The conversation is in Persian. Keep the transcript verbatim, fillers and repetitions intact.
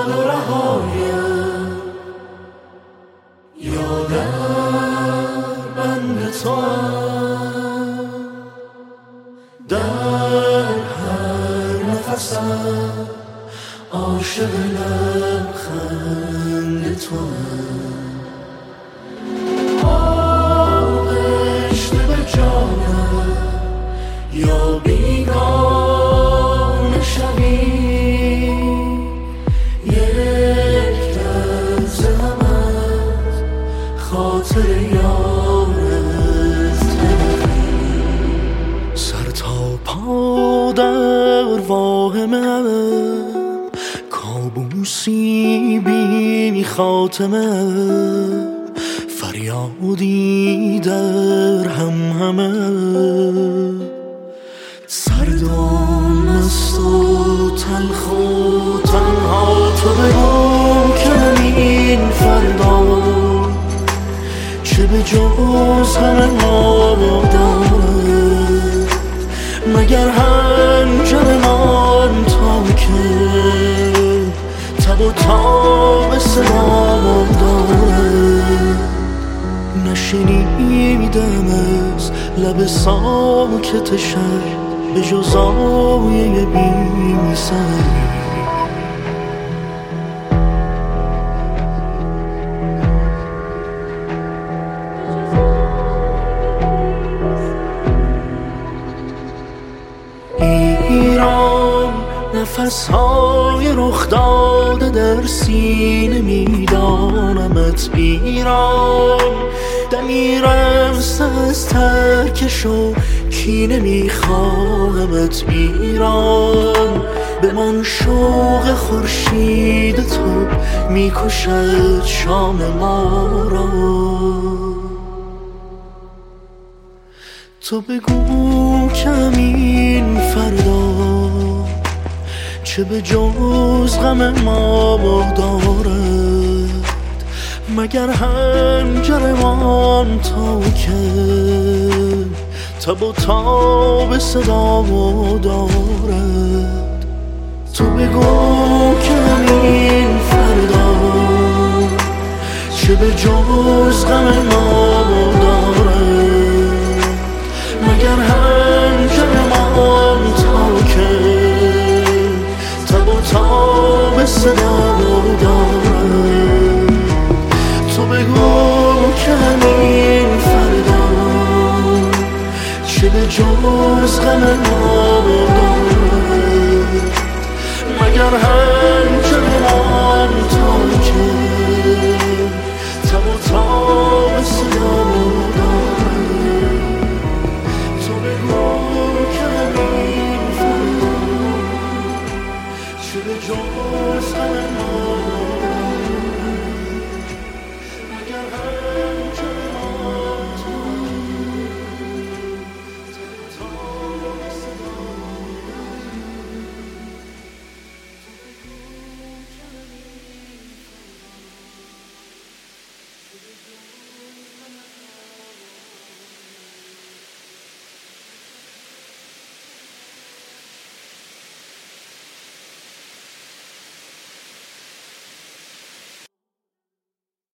و رهایم یا در بند توام، در هر نفسم عاشق لبخند توام. آغشته به جانم یا بیگانه شوی، یک لحظه هم از خاطر یارت نبری. سر تا پا در واهمم، کابوسی بی خاتمه، فریادی در هم همه. سردم است و تلخ و تنها، تو بگو که این فردا چه به جز غم ما دارد، مگر هنجرمان تا که تب و تاب صدا دارد. نشنیدم از لب ساکت شهر به جز آیه بی سری. ایران نفسهای رخ داده در سینه میدانمت. ایران دمیرم از ترکش و کینه میخواهمت. ایران به من شوق خورشید تو میکشد شام ما را. تو بگو کمین فردا چه به جز غم ما دارد، مگر هنجرمان تا که تب و تاب صدا دارد. تو بگو کمین فردا چه به جز غم ما دارد، مگر هنجرمان تا که تب و تاب صدا دارد. تو بگو که همین فردا چه به جز غم ما دارد، مگر